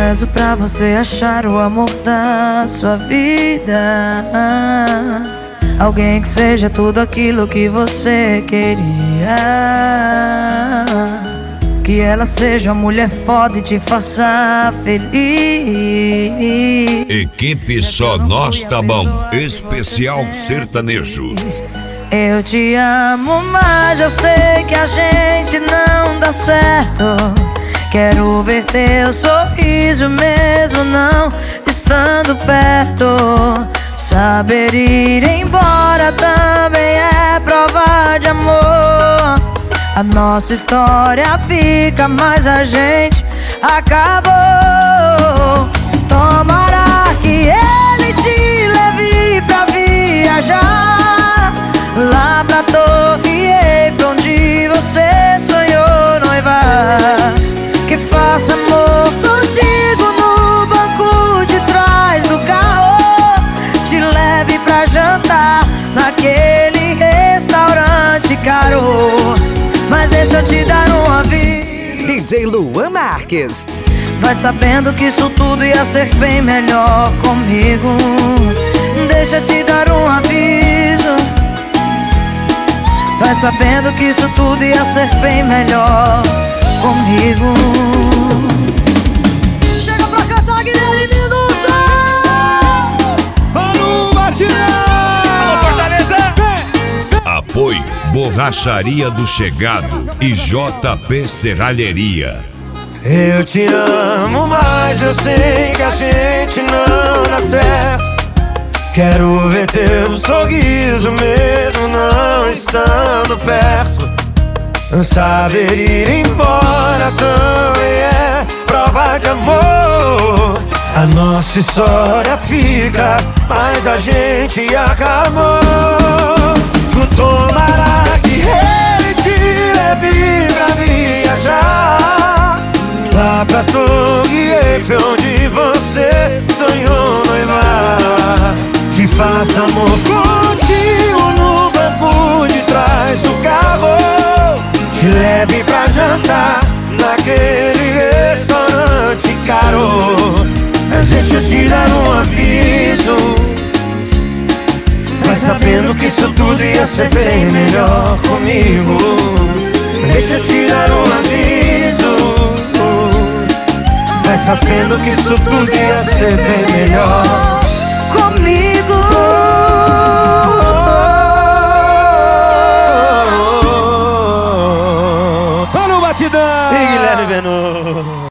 rezo pra você achar o amor da sua vida. Alguém que seja tudo aquilo que você queria. Que ela seja uma mulher foda e te faça feliz. Equipe Só Nós Tá Bom, especial sertanejo. Eu te amo, mas eu sei que a gente não dá certo. Quero ver teu sorriso mesmo não estando perto. Saber ir embora também é prova de amor. A nossa história fica, mas a gente acabou. Tomara que ele te leve pra viajar lá pra Torre Eiffel, onde você sonhou noivar. Que faça amor contigo no banco de trás do carro. Te leve pra jantar naquele restaurante caro. Mas deixa eu te dar um aviso, DJ Luan Marques. vai sabendo que isso tudo ia ser bem melhor comigo. Deixa eu te dar um aviso, vai sabendo que isso tudo ia ser bem melhor comigo. Chega pra cantar, Guilherme Minuto! Mano Batidão! Alô, Fortaleza! Apoio Borracharia do Chegado e JP Serralheria. Eu te amo, mas eu sei que a gente não dá certo. Quero ver teu sorriso mesmo não estando perto. Saber ir embora também é prova de amor. A nossa história fica, mas a gente acabou. Tomara que ele te leve pra viajar lá pra Torre Eiffel, onde você sonhou noivar. Que faça amor contigo no banco de trás do carro. Te leve pra jantar naquele restaurante caro. Mas deixa eu te dar um aviso, vai sabendo que isso tudo ia ser bem melhor comigo. Deixa eu te dar um aviso, vai sabendo que isso tudo ia ser bem melhor comigo. Mano Batidão! E Guilherme Minuto!